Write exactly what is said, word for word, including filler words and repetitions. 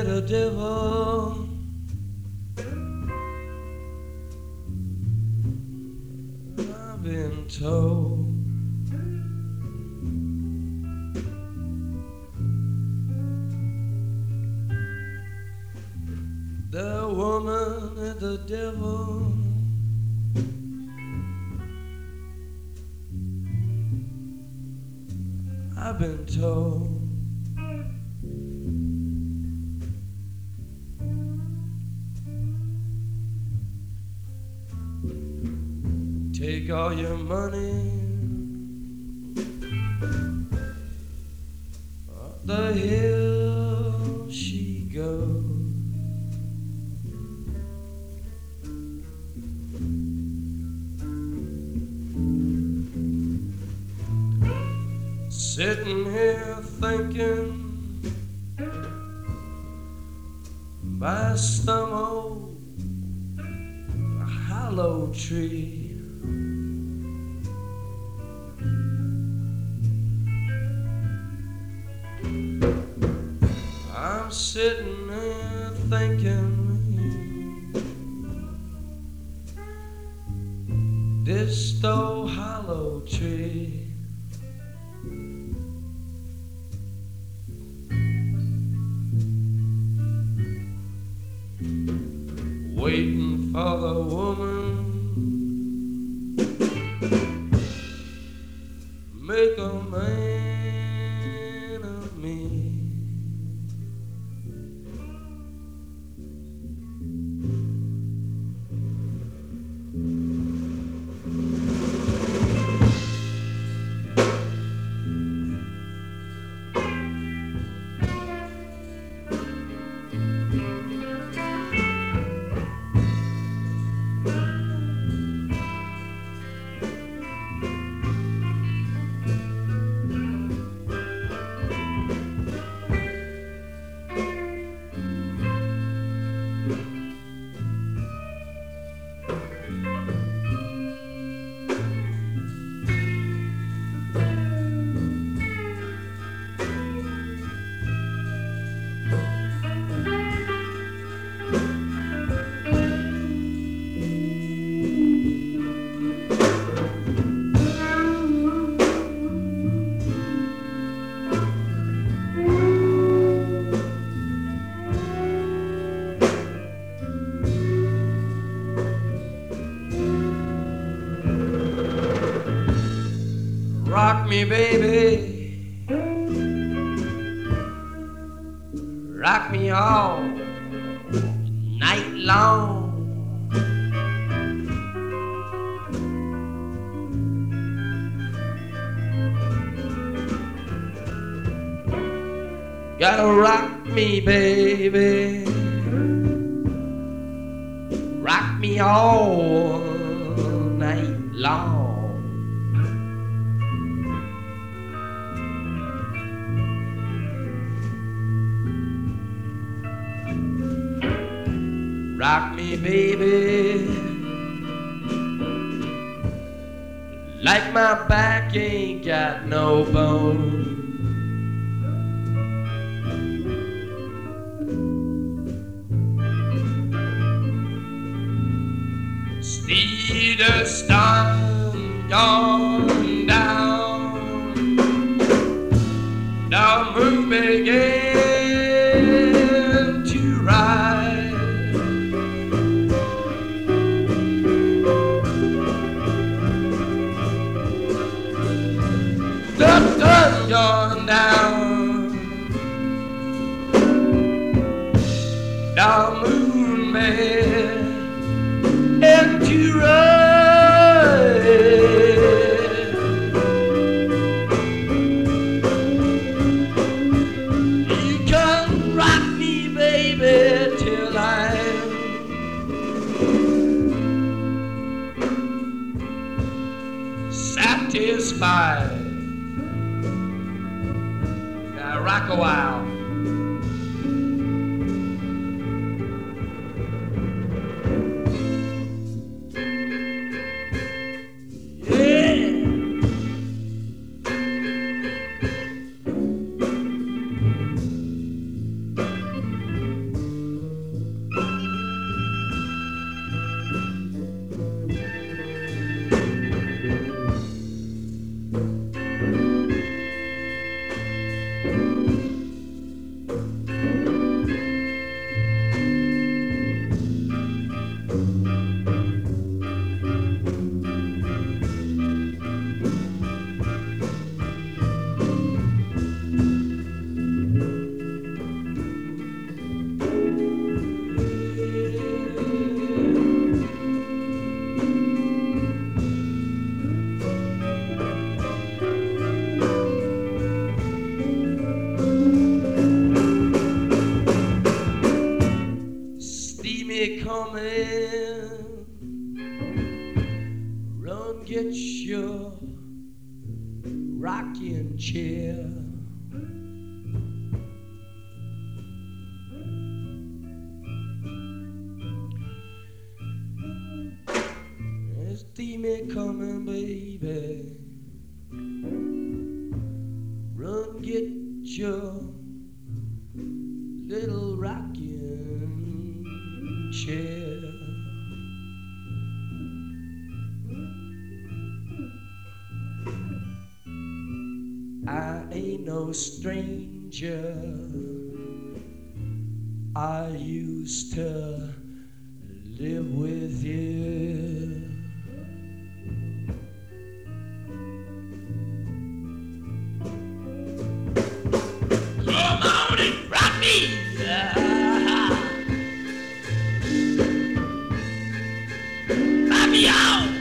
little devil. I've been told the woman is the devil. I've been told take all your money, up the hill she goes. Sitting here thinking by some old hollow tree. I'm sitting there thinking this old hollow tree. Waiting for the woman, make a man of me. Rock me, baby, rock me all night long. Gotta rock me, baby, rock me all night long. Rock me, baby, like my back ain't got no bone. See the sun gone down, the moon began to rise. The sun gone down, the moon began to rise. You can rock me, baby, till I'm satisfied. Now rock a while. get your rocking chair. See me coming, baby. Run, get your little rocking chair. I ain't no stranger. I used to live with you. Rock me out!